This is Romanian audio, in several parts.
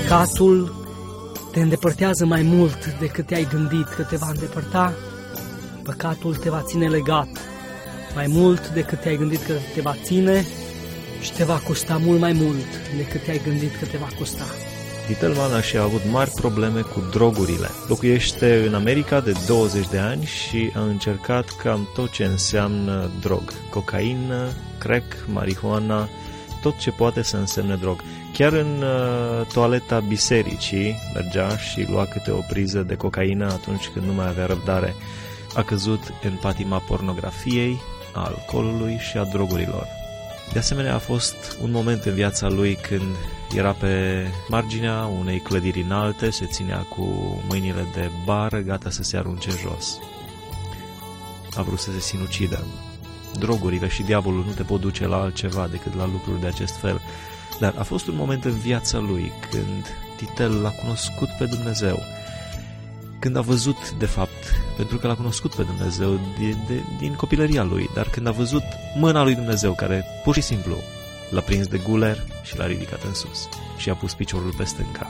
Păcatul te îndepărtează mai mult decât te-ai gândit că te va îndepărta. Păcatul te va ține legat mai mult decât te-ai gândit că te va ține și te va costa mult mai mult decât te-ai gândit că te va costa. Titel Malnaș a avut mari probleme cu drogurile. Locuiește în America de 20 de ani și a încercat cam tot ce înseamnă drog. Cocaină, crack, marihuana, tot ce poate să însemne drog. Chiar în toaleta bisericii mergea și lua câte o priză de cocaină atunci când nu mai avea răbdare. A căzut în patima pornografiei, a alcoolului și a drogurilor. De asemenea, a fost un moment în viața lui când era pe marginea unei clădiri înalte, se ținea cu mâinile de bară, gata să se arunce jos. A vrut să se sinucidă. Drogurile și diavolul nu te pot duce la altceva decât la lucruri de acest fel. Dar a fost un moment în viața lui când Titel l-a cunoscut pe Dumnezeu. Când a văzut, de fapt, pentru că l-a cunoscut pe Dumnezeu din copilăria lui, dar când a văzut mâna lui Dumnezeu care pur și simplu l-a prins de guler și l-a ridicat în sus și a pus piciorul pe stânca.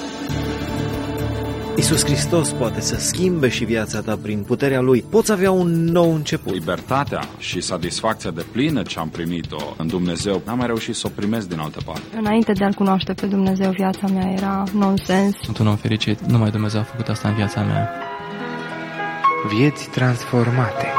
Iisus Hristos poate să schimbe și viața ta prin puterea Lui. Poți avea un nou început. Libertatea și satisfacția deplină ce am primit-o în Dumnezeu, n-am mai reușit să o primesc din altă parte. Înainte de a-L cunoaște pe Dumnezeu, viața mea era nonsens. Sunt un om fericit, numai Dumnezeu a făcut asta în viața mea. Vieți transformate.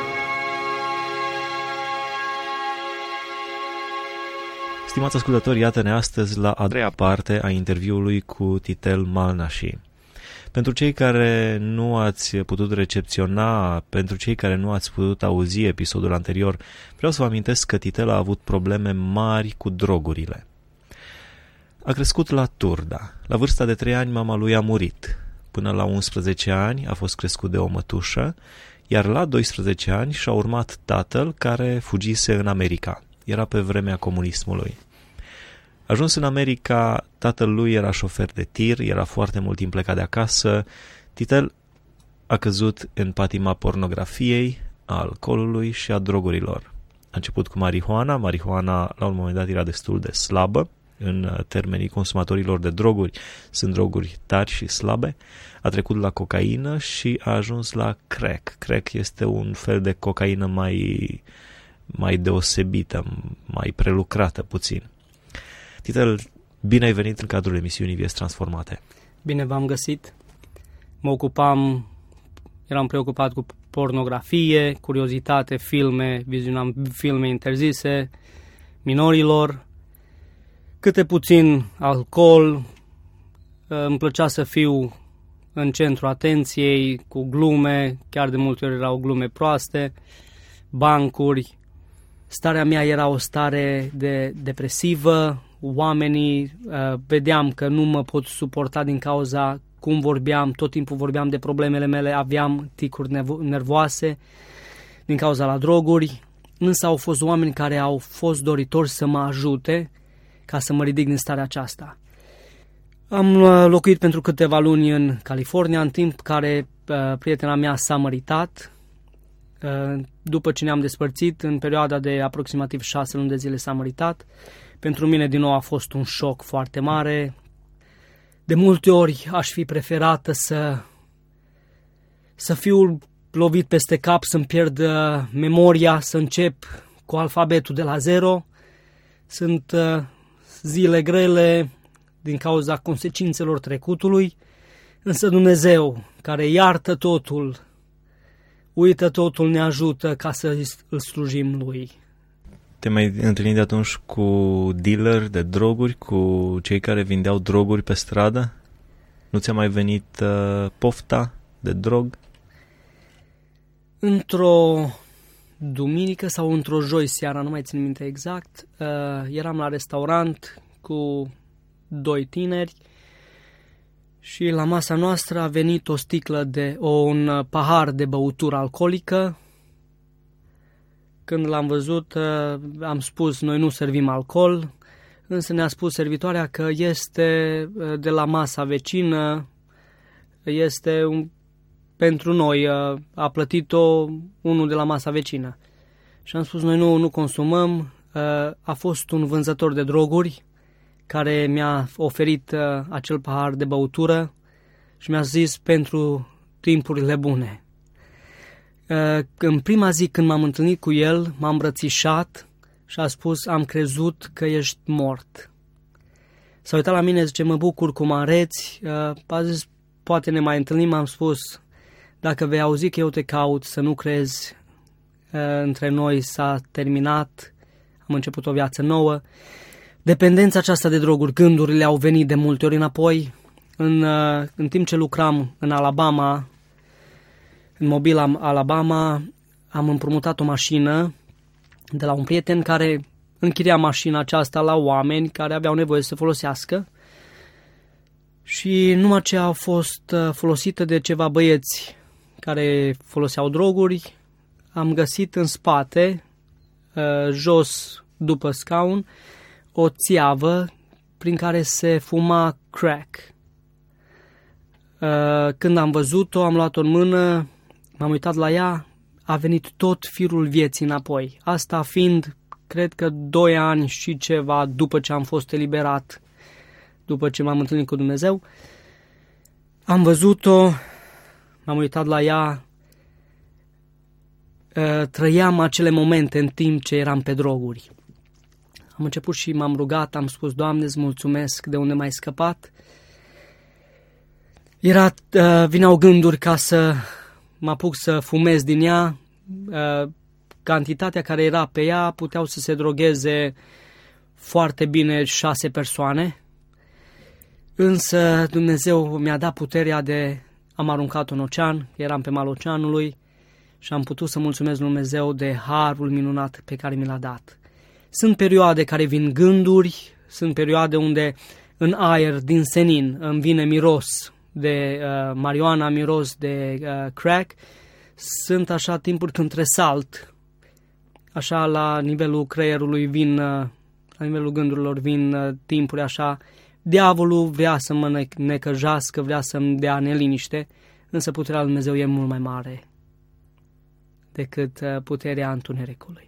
Stimați ascultători, iată-ne astăzi la a treia parte a interviului cu Titel Malnaș. Pentru cei care nu ați putut recepționa, pentru cei care nu ați putut auzi episodul anterior, vreau să vă amintesc că Titel a avut probleme mari cu drogurile. A crescut la Turda. La vârsta de 3 ani mama lui a murit. Până la 11 ani a fost crescut de o mătușă, iar la 12 ani și-a urmat tatăl care fugise în America. Era pe vremea comunismului. Ajuns în America, tatăl lui era șofer de tir, era foarte mult timp plecat de acasă. Titel a căzut în patima pornografiei, a alcoolului și a drogurilor. A început cu marihuana. Marihuana la un moment dat era destul de slabă. În termenii consumatorilor de droguri, sunt droguri tari și slabe. A trecut la cocaină și a ajuns la crack. Crack este un fel de cocaină mai deosebită, mai prelucrată puțin. Titel, bine ai venit în cadrul emisiunii Vieți Transformate. Bine v-am găsit. Eram preocupat cu pornografie, curiozitate, filme, vizionam filme interzise, minorilor, câte puțin alcool. Îmi plăcea să fiu în centrul atenției, cu glume, chiar de multe ori erau glume proaste, bancuri. Starea mea era o stare depresivă. Oamenii vedeam că nu mă pot suporta din cauza cum vorbeam, tot timpul vorbeam de problemele mele, aveam ticuri nervoase din cauza la droguri, însă au fost oameni care au fost doritori să mă ajute ca să mă ridic din starea aceasta. Am locuit pentru câteva luni în California, în timp care prietena mea s-a măritat. După ce ne-am despărțit, în perioada de aproximativ 6 luni de zile s-a măritat. Pentru mine, din nou, a fost un șoc foarte mare. De multe ori aș fi preferat să fiu lovit peste cap, să-mi pierd memoria, să încep cu alfabetul de la zero. Sunt zile grele din cauza consecințelor trecutului, însă Dumnezeu, care iartă totul, uită totul, ne ajută ca să îl slujim Lui. Te-ai mai întâlnit de atunci cu dealer de droguri, cu cei care vindeau droguri pe stradă? Nu ți-a mai venit pofta de drog? Într-o duminică sau într-o joi seara, nu mai țin minte exact, eram la restaurant cu 2 tineri și la masa noastră a venit o sticlă un pahar de băutură alcoolică. Când l-am văzut, am spus, noi nu servim alcool, însă ne-a spus servitoarea că este de la masa vecină, este pentru noi, a plătit-o unul de la masa vecină. Și am spus, noi nu consumăm, a fost un vânzător de droguri care mi-a oferit acel pahar de băutură și mi-a zis pentru timpurile bune. În prima zi când m-am întâlnit cu el, m-am îmbrățișat și a spus, am crezut că ești mort. S-a uitat la mine, zice, mă bucur cum arăți. A zis, poate ne mai întâlnim, am spus, dacă vei auzi că eu te caut, să nu crezi, între noi s-a terminat, am început o viață nouă. Dependența aceasta de droguri, gândurile au venit de multe ori înapoi. În timp ce lucram în Alabama, în Mobile, Alabama, am împrumutat o mașină de la un prieten care închiria mașina aceasta la oameni care aveau nevoie să folosească și numai ce a fost folosită de ceva băieți care foloseau droguri, am găsit în spate, jos după scaun, o țiavă prin care se fuma crack. Când am văzut-o, am luat-o în mână, m-am uitat la ea, a venit tot firul vieții înapoi. Asta fiind, cred că 2 ani și ceva după ce am fost eliberat, după ce m-am întâlnit cu Dumnezeu. Am văzut-o, m-am uitat la ea, trăiam acele momente în timp ce eram pe droguri. Am început și m-am rugat, am spus, Doamne, îți mulțumesc de unde m-ai scăpat. Vineau gânduri ca să mă apuc să fumez din ea. Cantitatea care era pe ea puteau să se drogheze foarte bine 6 persoane. Însă Dumnezeu mi-a dat puterea am aruncat-o în ocean, eram pe malul oceanului și am putut să mulțumesc Dumnezeu de harul minunat pe care mi l-a dat. Sunt perioade care vin gânduri, sunt perioade unde în aer, din senin, îmi vine miros de marijuana, miros de crack. Sunt așa timpuri când tresalt, așa la nivelul creierului la nivelul gândurilor vin timpuri așa. Diavolul vrea să mă necăjească, vrea să-mi dea neliniște, însă puterea lui Dumnezeu e mult mai mare decât puterea întunericului.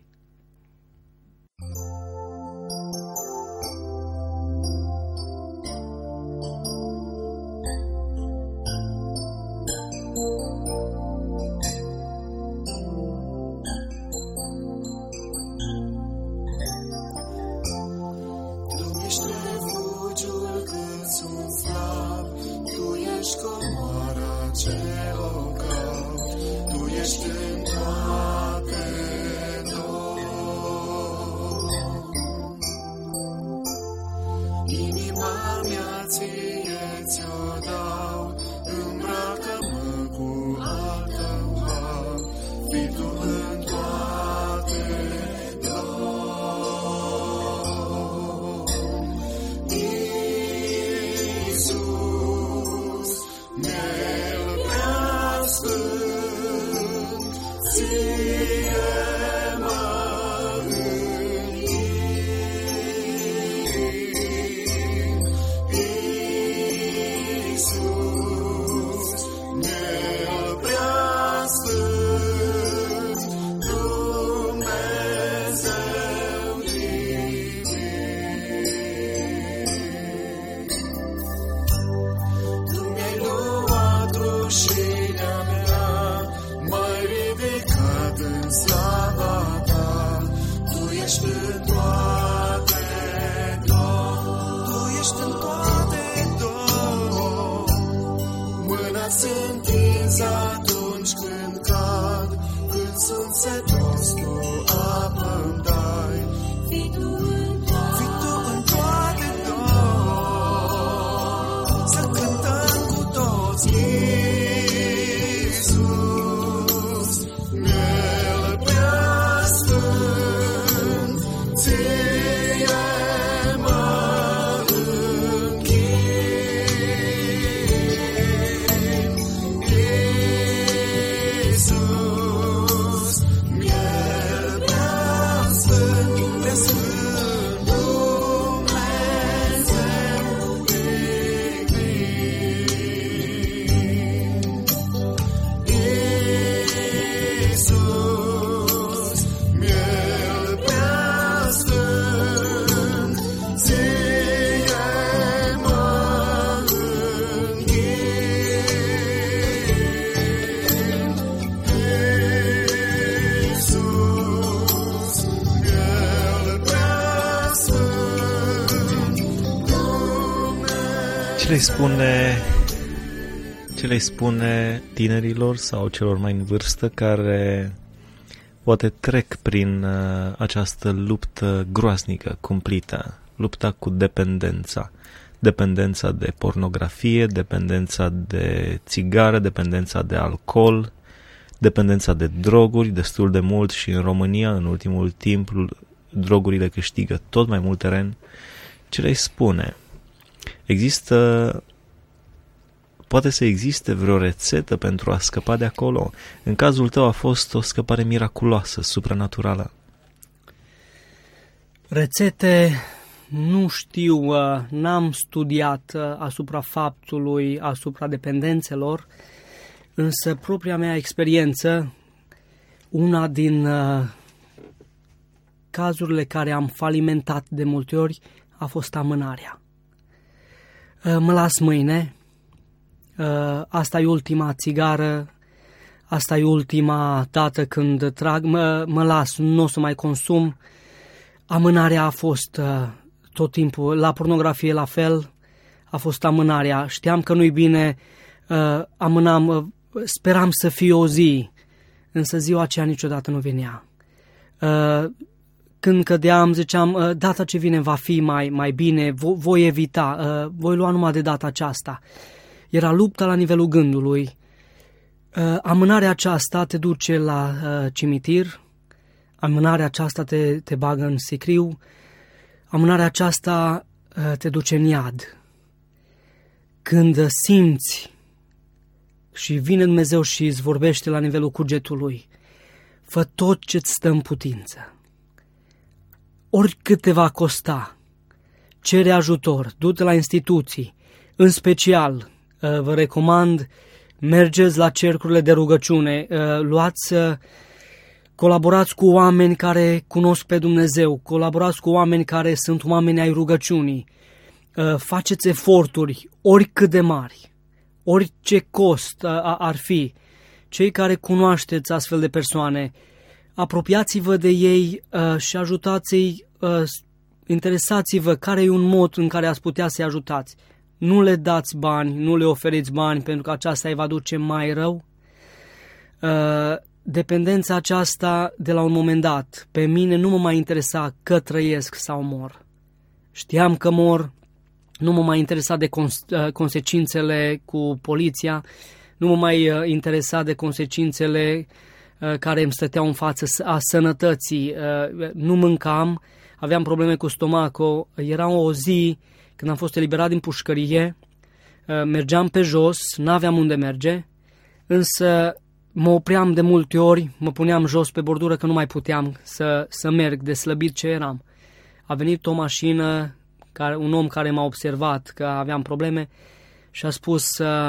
Ce le spune tinerilor sau celor mai în vârstă care poate trec prin această luptă groaznică, cumplită, lupta cu dependența? Dependența de pornografie, dependența de țigară, dependența de alcool, dependența de droguri, destul de mult și în România, în ultimul timp, drogurile câștigă tot mai mult teren. Ce le spune? Poate să existe vreo rețetă pentru a scăpa de acolo? În cazul tău a fost o scăpare miraculoasă, supranaturală. Rețete, nu știu, n-am studiat asupra faptului, asupra dependențelor, însă propria mea experiență, una din cazurile care am falimentat de multe ori a fost amânarea. Mă las mâine, asta e ultima țigară, asta e ultima dată când trag, mă las, nu o să mai consum. Amânarea a fost tot timpul, la pornografie la fel, a fost amânarea. Știam că nu-i bine, amânam, speram să fie o zi, însă ziua aceea niciodată nu venea. Când cădeam, ziceam, data ce vine va fi mai bine, voi evita, voi lua numai de data aceasta. Era lupta la nivelul gândului. Amânarea aceasta te duce la cimitir, amânarea aceasta te bagă în sicriu, amânarea aceasta te duce în iad. Când simți și vine Dumnezeu și îți vorbește la nivelul cugetului, fă tot ce-ți stă în putință. Oricât te va costa, cere ajutor, du-te la instituții, în special vă recomand, mergeți la cercurile de rugăciune, colaborați cu oameni care cunosc pe Dumnezeu, colaborați cu oameni care sunt oameni ai rugăciunii, faceți eforturi, oricât de mari, orice cost ar fi. Cei care cunoașteți astfel de persoane, apropiați-vă de ei și ajutați-i, interesați-vă care e un mod în care ați putea să-i ajutați. Nu le dați bani, nu le oferiți bani, pentru că aceasta îi va duce mai rău. Dependența aceasta de la un moment dat, pe mine nu mă mai interesa că trăiesc sau mor. Știam că mor, nu mă mai interesa de consecințele cu poliția, nu mă mai interesa de consecințele care îmi stăteau în față a sănătății. Nu mâncam, aveam probleme cu stomacul, era o zi când am fost eliberat din pușcărie, mergeam pe jos, n-aveam unde merge, însă mă opream de multe ori, mă puneam jos pe bordură că nu mai puteam să merg, de slăbit ce eram. A venit o mașină, un om care m-a observat că aveam probleme și a spus,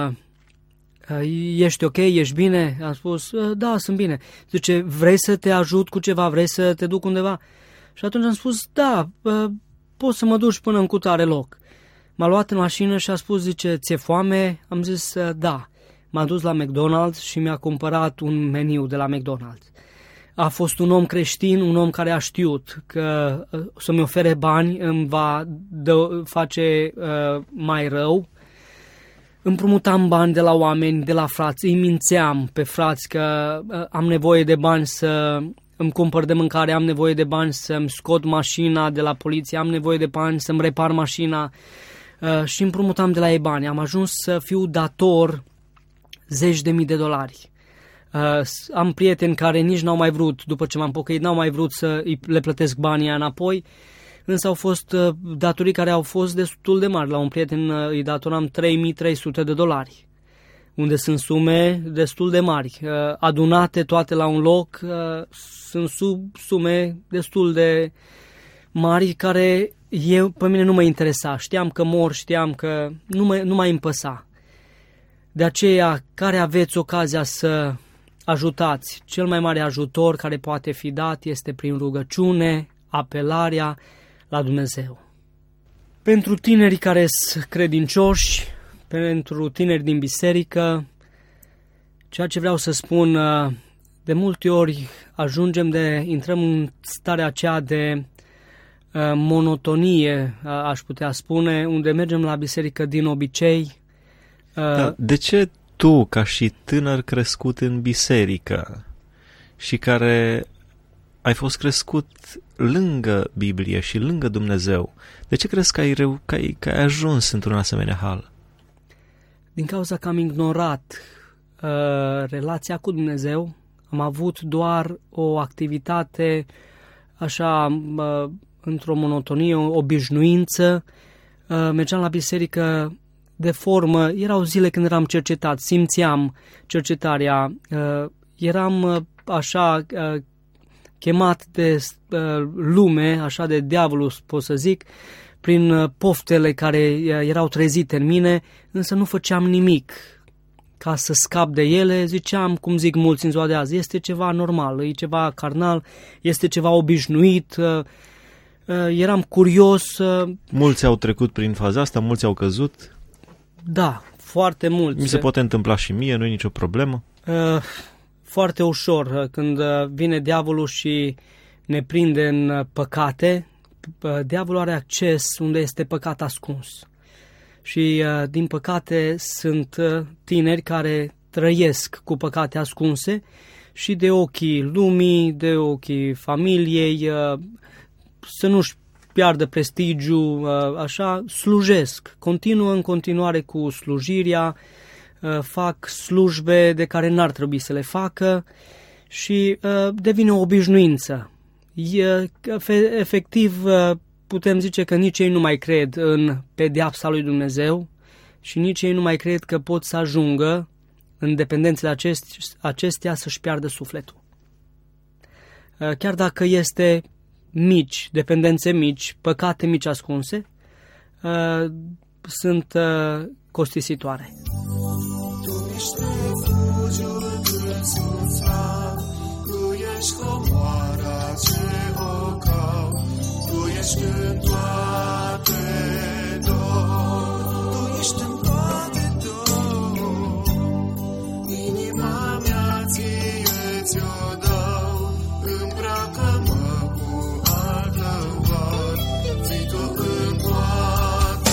ești ok, ești bine? Am spus, da, sunt bine. Zice, vrei să te ajut cu ceva, vrei să te duc undeva? Și atunci am spus, da, poți să mă duci până în cutare loc. M-a luat în mașină și a spus, zice, ți-e foame? Am zis, da. M-a dus la McDonald's și mi-a cumpărat un meniu de la McDonald's. A fost un om creștin, un om care a știut că să-mi ofere bani îmi va face mai rău. Împrumutam bani de la oameni, de la frați, îi mințeam pe frați că am nevoie de bani să îmi cumpăr de mâncare, am nevoie de bani să-mi scot mașina de la poliție, am nevoie de bani să-mi repar mașina și împrumutam de la ei bani. Am ajuns să fiu dator $10.000. Am prieteni care nici n-au mai vrut, după ce m-am pocăit, n-au mai vrut să le plătesc banii înapoi, însă au fost datorii care au fost destul de mari. La un prieten îi datoram $3.300, unde sunt sume destul de mari. Adunate toate la un loc, sunt sume destul de mari care pe mine nu mă interesa. Știam că mor, știam că nu mai îmi păsa. De aceea, care aveți ocazia să ajutați, cel mai mare ajutor care poate fi dat este prin rugăciune, apelarea la Dumnezeu. Pentru tinerii care sunt credincioși, pentru tineri din biserică, ceea ce vreau să spun, de multe ori intrăm în starea aceea de monotonie, aș putea spune, unde mergem la biserică din obicei. De ce tu, ca și tânăr crescut în biserică și care ai fost crescut lângă Biblie și lângă Dumnezeu, de ce crezi că ai ajuns într-un asemenea hal? Din cauza că am ignorat relația cu Dumnezeu, am avut doar o activitate așa într-o monotonie, o obișnuință. Mergeam la biserică de formă, erau zile când eram cercetat, simțeam cercetarea, eram așa chemat de lume, așa de diavolul, pot să zic, prin poftele care erau trezite în mine, însă nu făceam nimic ca să scap de ele. Ziceam, cum zic mulți în ziua de azi, este ceva normal, e ceva carnal, este ceva obișnuit, eram curios. Mulți au trecut prin faza asta, mulți au căzut? Da, foarte mulți. Mi se poate întâmpla și mie, nu e nicio problemă? Foarte ușor, când vine diavolul și ne prinde în păcate, diavolul are acces unde este păcat ascuns. Și, din păcate, sunt tineri care trăiesc cu păcate ascunse și de ochii lumii, de ochii familiei, să nu-și piardă prestigiu, așa, slujesc. Continuă în continuare cu slujirea, fac slujbe de care n-ar trebui să le facă și devine o obișnuință. Efectiv, putem zice că nici ei nu mai cred în pedeapsa lui Dumnezeu și nici ei nu mai cred că pot să ajungă în dependențele acestea să-și piardă sufletul. Chiar dacă este mici, dependențe mici, păcate mici ascunse, sunt costisitoare. Tu ești refugiul când sunt slab, tu ești comoara ce o caut, tu ești în toate dor, tu ești în toate dor, inima mea ție ți-o dau, îmbracă-mă cu al tău har, fii tu în toate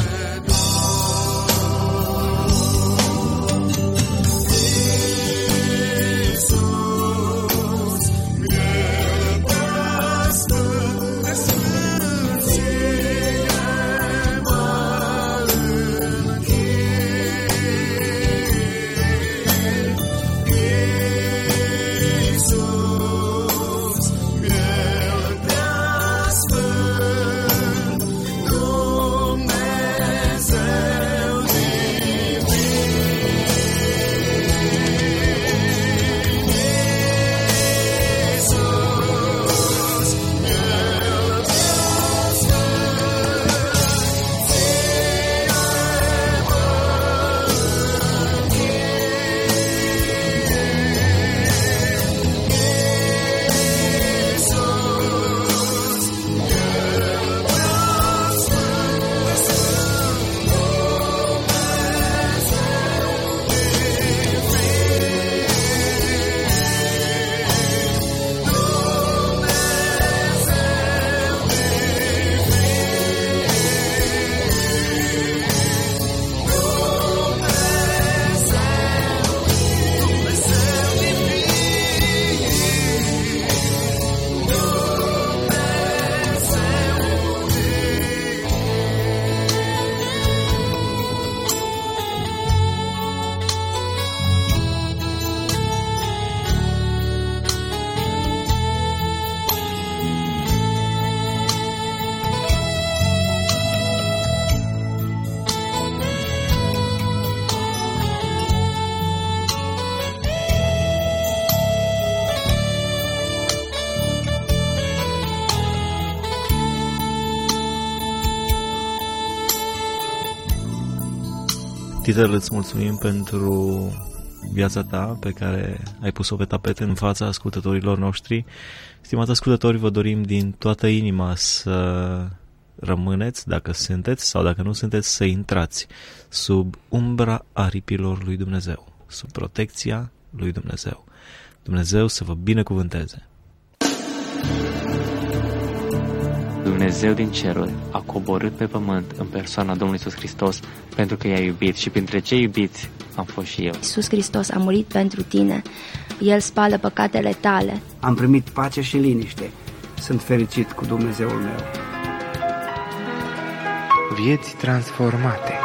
Titel, îți mulțumim pentru viața ta pe care ai pus-o pe tapet în fața ascultătorilor noștri. Stimați ascultători, vă dorim din toată inima să rămâneți, dacă sunteți sau dacă nu sunteți, să intrați sub umbra aripilor lui Dumnezeu, sub protecția lui Dumnezeu. Dumnezeu să vă binecuvânteze! Dumnezeu din ceruri a coborât pe pământ în persoana Domnului Iisus Hristos pentru că i-a iubit și printre cei iubiți am fost și eu. Iisus Hristos a murit pentru tine. El spală păcatele tale. Am primit pace și liniște. Sunt fericit cu Dumnezeul meu. Vieți transformate.